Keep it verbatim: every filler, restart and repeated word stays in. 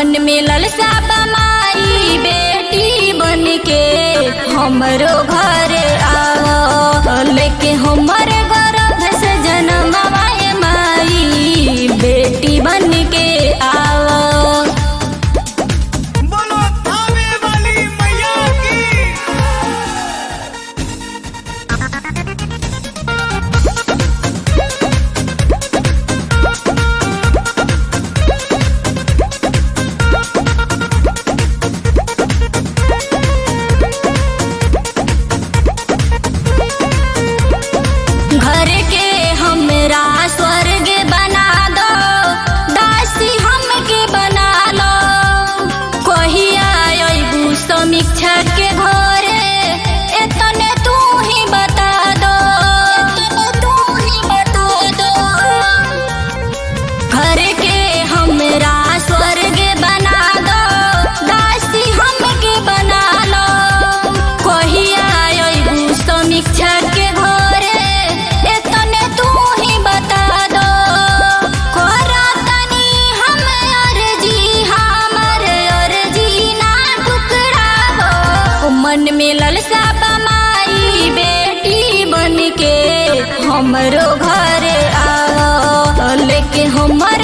मन में ललसा बमाई बेटी बन के हमरो घर आओ, लेके हमर गर्भ से जनमवाए माई बेटी बन के आओ। बोलो थावे वाली मैया की। घर के हमरा स्वर्ग बना दो, दासी हमके बना लो। कहिया अइबू समीक्षा के घरे, एतने तू ही बता दो, एतने तू ही बता दो। घर के हमरा स्वर्ग बना दो, दासी हमके बना लो। कहिया अइबू समीक्षा के घरे, एतने तू ही बता दो। कोरा तनी हम अर्जी, हमर अर्जी ना ठुकरावो। मन में ललसा बमाई बेटी बन के हमरो घर आओ, लेके हमर